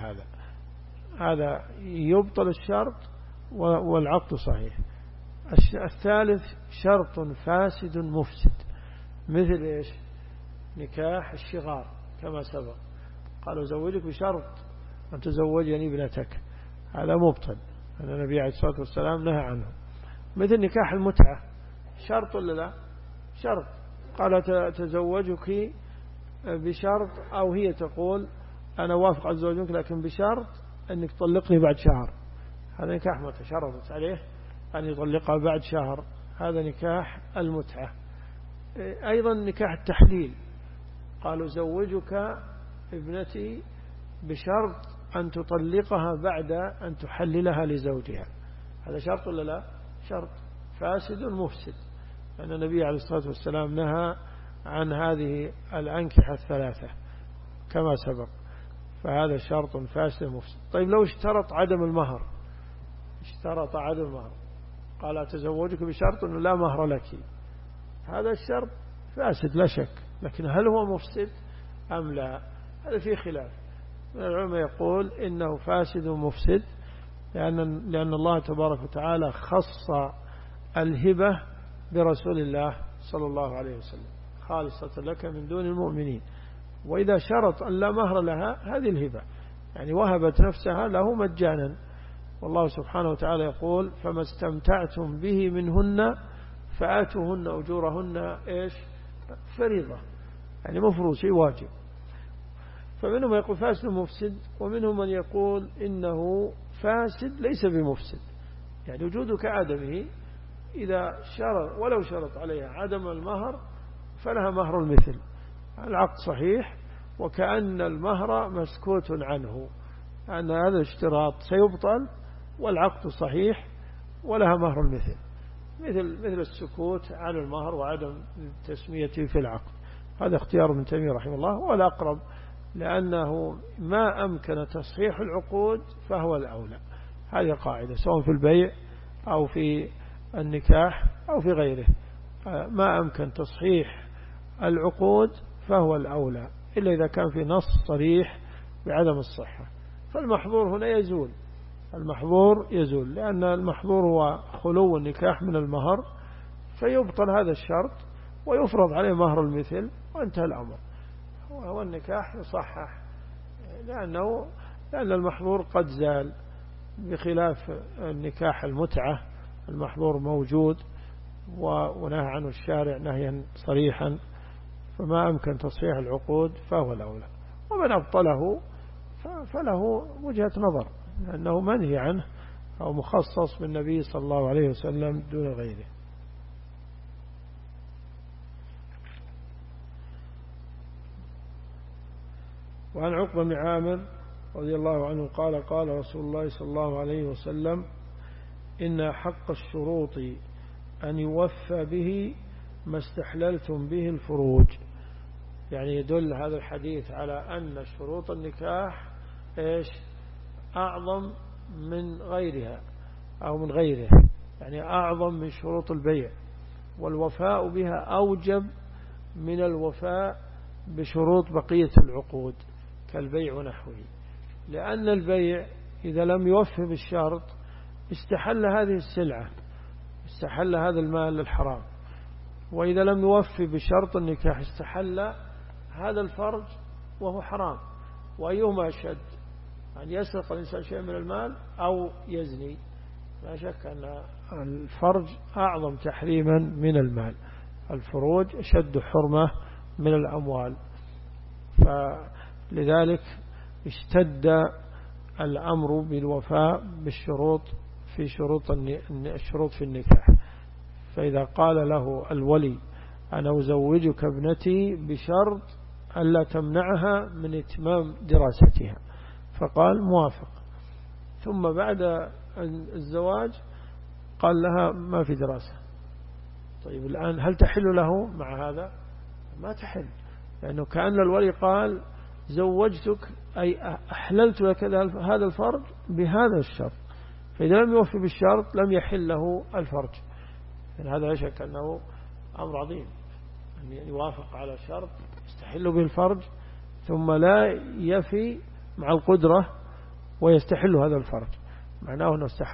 هذا يبطل الشرط والعقد صحيح. الثالث شرط فاسد مفسد، مثل إيش؟ نكاح الشغار كما سبق، قالوا زوجك بشرط أن تزوجني ابنتك، هذا مبطل، أن النبي عليه الصلاة والسلام نهى عنه. مثل نكاح المتعة، شرط ولا لا؟ شرط، قال تزوجك بشرط، أو هي تقول أنا وافق على زوجك لكن بشرط أنك تطلقني بعد شهر، هذا نكاح متعة، شرطت عليه أن يطلقها بعد شهر، هذا نكاح المتعة. أيضا نكاح التحليل، قالوا زوجك ابنتي بشرط أن تطلقها بعد أن تحللها لزوجها، هذا شرط ولا لا؟ شرط فاسد مفسد، لأن النبي عليه الصلاة والسلام نهى عن هذه الأنكحة الثلاثة كما سبق، فهذا شرط فاسد مفسد. طيب لو اشترط عدم المهر، قال أتزوجك بشرط أنه لا مهر لك، هذا الشرط فاسد لا شك، لكن هل هو مفسد أم لا؟ هذا فيه خلاف. العلماء يقول إنه فاسد ومفسد، لأن الله تبارك وتعالى خص الهبة برسول الله صلى الله عليه وسلم خالصة لك من دون المؤمنين، وإذا شرط أن لا مهر لها هذه الهبة، يعني وهبت نفسها له مجانا. والله سبحانه وتعالى يقول فما استمتعتم به منهن فآتوهن أجورهن إيش؟ فريضة، يعني مفروض شيء واجب. فمنهم من يقول فاسد مفسد، ومنهم من يقول إنه فاسد ليس بمفسد، يعني وجوده كعدمه، إذا شرط ولو شرط عليها عدم المهر فلها مهر المثل، العقد صحيح وكأن المهر مسكوت عنه، أن هذا الاشتراط سيبطل والعقد صحيح ولها مهر المثل، مثل السكوت عن المهر وعدم تسميته في العقد. هذا اختيار ابن تيمية رحمه الله والأقرب، لأنه ما أمكن تصحيح العقود فهو الأولى. هذه قاعدة سواء في البيع أو في النكاح أو في غيره، ما أمكن تصحيح العقود فهو الأولى، إلا إذا كان في نص صريح بعدم الصحة. فالمحظور هنا يزول، المحظور يزول، لأن المحظور هو خلو النكاح من المهر، فيبطل هذا الشرط ويفرض عليه مهر المثل وانتهى الأمر، وهو النكاح يصحح، لأن المحظور قد زال، بخلاف النكاح المتعة المحظور موجود ونهى عنه الشارع نهيا صريحا، فما أمكن تصحيح العقود فهو الأولى. ومن أبطله فله وجهة نظر، لأنه منهي عنه أو مخصص بالنبي صلى الله عليه وسلم دون غيره. وعن عقبة بن عامر رضي الله عنه قال قال رسول الله صلى الله عليه وسلم: إن حق الشروط أن يوفى به ما استحللتم به الفروج. يعني يدل هذا الحديث على أن شروط النكاح أعظم من غيرها أو من غيره، يعني أعظم من شروط البيع، والوفاء بها أوجب من الوفاء بشروط بقية العقود كالبيع ونحوه، لأن البيع إذا لم يوفي بالشرط استحل هذه السلعة، استحل هذا المال الحرام، وإذا لم يوفي بشرط النكاح استحل هذا الفرج وهو حرام. وأيهما أشد، أن يسرق الإنسان شيء من المال أو يزني؟ لا شك أن الفرج أعظم تحريما من المال، الفروج أشد حرمة من الأموال. فلذلك اشتد الأمر بالوفاء بالشروط في الشروط في النكاح. فإذا قال له الولي: أنا أزوجك ابنتي بشرط ألا تمنعها من إتمام دراستها، فقال موافق، ثم بعد الزواج قال لها ما في دراسة، طيب الآن هل تحل له مع هذا؟ ما تحل، لأنه كأن الولي قال زوجتك أي أحللت لك هذا الفرج بهذا الشرط، فإذا لم يوفي بالشرط لم يحل له الفرج. يعني هذا لا شك أنه أمر عظيم، أن يوافق على شرط يستحل به الفرج ثم لا يفي مع القدرة ويستحل هذا الفرج، معناه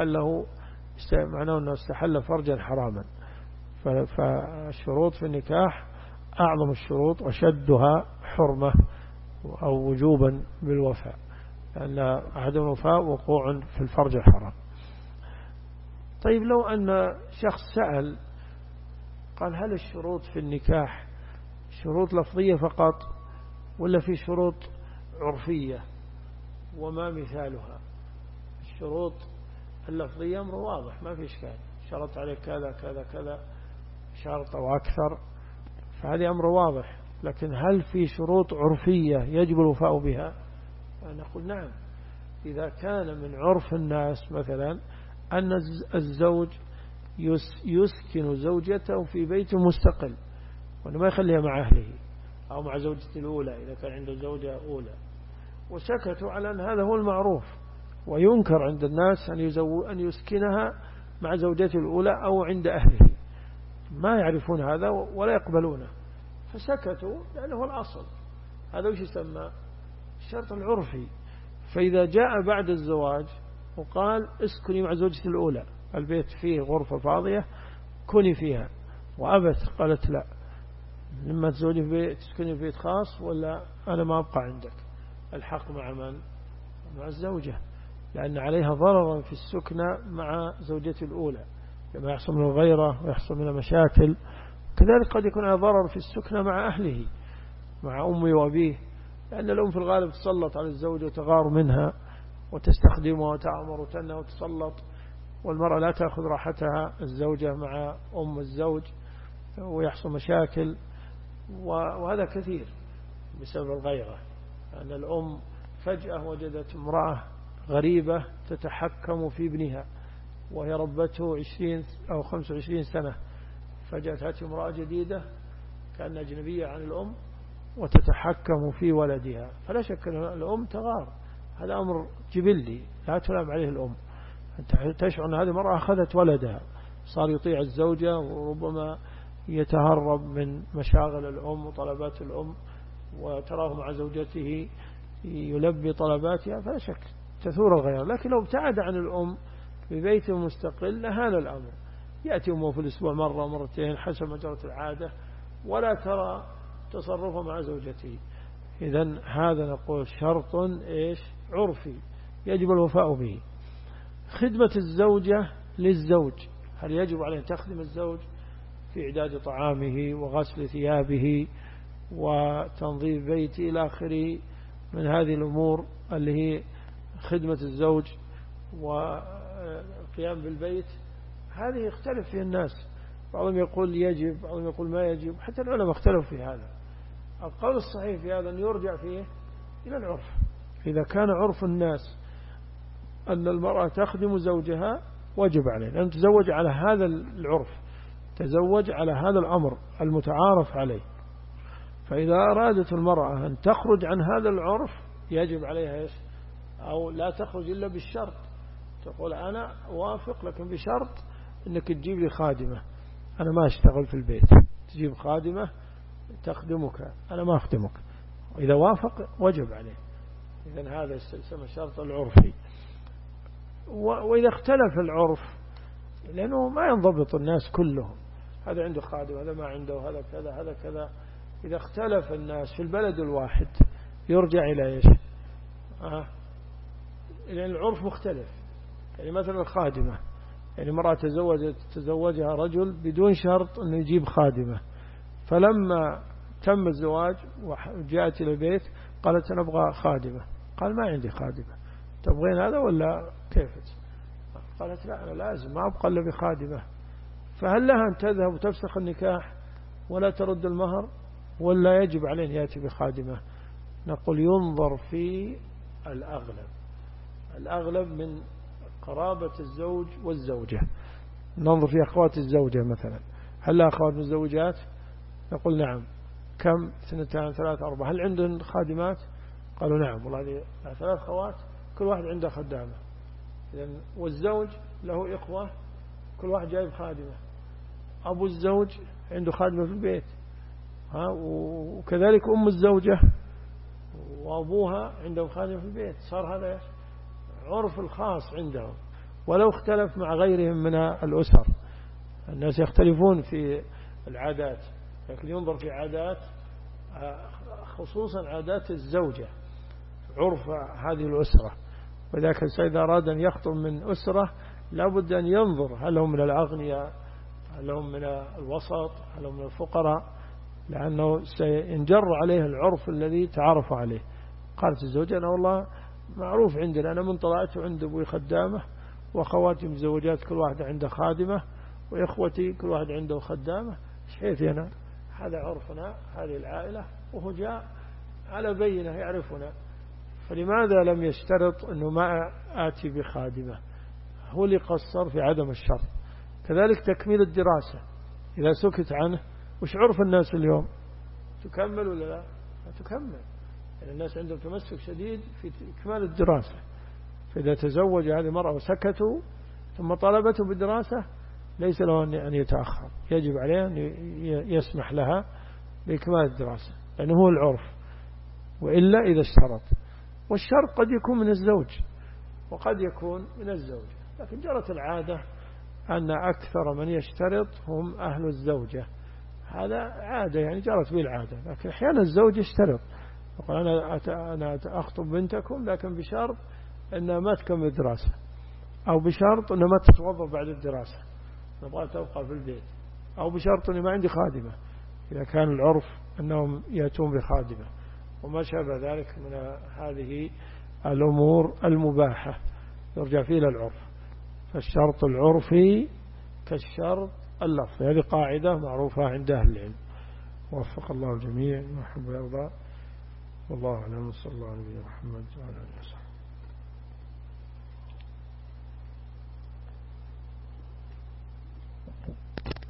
أنه استحل فرجا حراما. فالشروط في النكاح أعظم الشروط وشدها حرمة أو وجوبا بالوفاء، لأن عدم الوفاء وقوع في الفرج الحرام. طيب لو أن شخص سأل قال: هل الشروط في النكاح شروط لفظية فقط ولا في شروط عرفية؟ وما مثالها؟ الشروط اللفظية أمر واضح ما في إشكال، شرط عليك كذا كذا كذا شرط أو أكثر، فهذه أمر واضح. لكن هل في شروط عرفية يجب الوفاء بها؟ نقول نعم، إذا كان من عرف الناس مثلا أن الزوج يسكن زوجته في بيت مستقل وأنه ما يخليها مع أهله أو مع زوجته الأولى إذا كان عنده زوجة أولى، وسكتوا على أن هذا هو المعروف، وينكر عند الناس أن يسكنها مع زوجته الأولى أو عند أهله، ما يعرفون هذا ولا يقبلونه، فسكتوا لأنه هو الأصل. هذا وش يسمى؟ الشرط العرفي. فإذا جاء بعد الزواج وقال اسكني مع زوجتي الأولى، البيت فيه غرفة فاضية كوني فيها، وأبت قالت لا، لما تزوجي في بيت تسكني في بيت خاص ولا أنا ما أبقى عندك، الحق مع من؟ مع الزوجة، لأن عليها ضررا في السكنة مع زوجتي الأولى، لما يحصل من الغيرة ويحصل من مشاكل. كذلك قد يكون على ضرر في السكنة مع أهله، مع أمي وأبيه، لأن الأم في الغالب تسلط على الزوجة وتغار منها وتستخدمها وتأمر وتنهى وتسلط، والمرأة لا تأخذ راحتها الزوجة مع أم الزوج ويحصل مشاكل، وهذا كثير بسبب الغيرة. أن الأم فجأة وجدت امرأة غريبة تتحكم في ابنها وهي ربته 20 أو 25 سنة، فجأة تأتي امرأة جديدة كأنها أجنبية عن الأم وتتحكم في ولدها، فلا شك أن الأم تغار، هذا أمر جبلي لا تلام عليه الأم. أنت تشعر أن هذه المرأة أخذت ولدها، صار يطيع الزوجة وربما يتهرب من مشاغل الأم وطلبات الأم وتراه مع زوجته يلبي طلباتها، فلا شك تثور الغير. لكن لو ابتعد عن الأم في بيت مستقل لهان الأمر، يأتي أمه في الأسبوع مرة مرتين حسب مجرى العادة ولا ترى تصرفه مع زوجته. إذن هذا نقول شرط عرفي يجب الوفاء به. خدمة الزوجة للزوج، هل يجب عليه تخدم الزوج في إعداد طعامه وغسل ثيابه وتنظيف بيته إلى آخره من هذه الأمور اللي هي خدمة الزوج والقيام بالبيت؟ هذه يختلف فيه الناس، بعضهم يقول يجب، بعضهم يقول ما يجب، حتى العلماء اختلفوا في هذا. القول الصحيح في هذا أن يرجع فيه إلى العرف. إذا كان عرف الناس أن المرأة تخدم زوجها وجب عليه، لأن تزوج على هذا العرف، تزوج على هذا الأمر المتعارف عليه. فإذا أرادت المرأة أن تخرج عن هذا العرف يجب عليها أو لا تخرج إلا بالشرط، تقول أنا وافق لكن بشرط أنك تجيب لي خادمة، أنا ما أشتغل في البيت، تجيب خادمة تخدمك، أنا ما أخدمك. وإذا وافق وجب عليه. إذن هذا يسمى الشرط العرفي. وإذا اختلف العرف، لأنه ما ينضبط الناس كلهم، هذا عنده خادم هذا ما عنده، هذا كذا هذا كذا، إذا اختلف الناس في البلد الواحد يرجع إلى لأن العرف مختلف. يعني مثلا الخادمة، يعني مرأة تزوجها رجل بدون شرط أنه يجيب خادمة، فلما تم الزواج وجاءت إلى البيت قالت أنا أبغى خادمة، قال ما عندي خادمة، تبغين هذا ولا كيف؟ قالت لا أنا لازم ما أبقى إلا بخادمة. فهل لها أن تذهب وتفسخ النكاح ولا ترد المهر، ولا يجب عليه أن يأتي بخادمة؟ نقول ينظر في الأغلب من قرابة الزوج والزوجة. ننظر في أخوات الزوجة مثلا، هل لها أخوات متزوجات؟ نقول نعم. كم؟ 2 3 4. هل عندهم خادمات؟ قالوا نعم، والله هذه 3 أخوات كل واحد عنده خدامة. والزوج له إخوة كل واحد جايب خادمة، أبو الزوج عنده خادمة في البيت، وكذلك أم الزوجة وأبوها عندهم خادمة في البيت. صار هذا عرف الخاص عندهم، ولو اختلف مع غيرهم من الأسر. الناس يختلفون في العادات، لكن ينظر في عادات، خصوصا عادات الزوجة، عرف هذه الأسرة. وذلك إذا أراد أن يخطب من أسرة لابد أن ينظر هل هم من الأغنياء، هل هم من الوسط، هل هم من الفقراء، لأنه سينجر عليه العرف الذي تعرف عليه. قالت الزوجة أنا والله معروف عندنا، أنا من طلعت عند أبوي خدامة، وأخواتي مزوجات كل واحدة عنده خادمة، وإخوتي كل واحد عنده خدامة، حيث هنا هذا عرفنا هذه العائلة، وهو جاء على بينة يعرفنا، فلماذا لم يشترط أنه ما آتي بخادمة؟ هو اللي قصر في عدم الشرط. كذلك تكميل الدراسة، إذا سكت عنه وش عرف الناس اليوم؟ تكمل ولا لا؟ لا تكمل، يعني الناس عندهم تمسك شديد في إكمال الدراسة. فإذا تزوج هذه المرأة وسكتوا ثم طلبته بالدراسة ليس له أن يتأخر، يجب عليه أن يسمح لها بإكمال الدراسة، لأنه هو العرف. وإلا إذا اشترط، والشرط قد يكون من الزوج وقد يكون من الزوجة، لكن جرت العادة أن أكثر من يشترط هم أهل الزوجة، هذا عادة يعني جرت به العادة. لكن أحيانا الزوج يشترط، يقول أنا أخطب بنتكم لكن بشرط أنها ما تكمل الدراسة، أو بشرط أنها ما تتوظف بعد الدراسة، نبغى تبقى في البيت، أو بشرط أني ما عندي خادمة، إذا كان العرف أنهم يأتون بخادمة، وما شابه ذلك من هذه الأمور المباحة يرجع فيه إلى العرف. فالشرط العرفي كالشرط اللفظي، هذه قاعدة معروفة عند أهل العلم. وفق الله الجميع وحب ويرضى. والله أعلم. صلى الله عليه وسلم محمد وعلى آله وصحبه.